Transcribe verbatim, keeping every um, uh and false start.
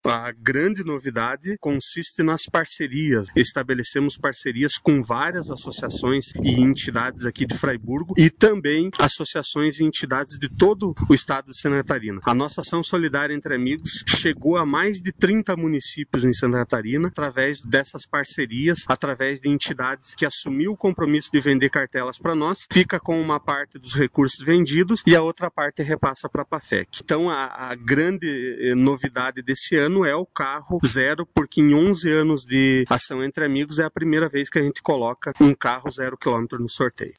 A grande novidade consiste nas parcerias. Estabelecemos parcerias com várias associações e entidades aqui de Fraiburgo e também associações e entidades de todo o estado de Santa Catarina. A nossa ação solidária entre amigos chegou a mais de trinta municípios em Santa Catarina através dessas parcerias, através de entidades que assumiu o compromisso de vender cartelas para nós, fica com uma parte dos recursos vendidos e a outra parte repassa para a PAFEC. Então a, a grande novidade desse ano é o carro zero, porque em onze anos de ação entre amigos é a primeira vez que a gente coloca um carro zero quilômetro no sorteio.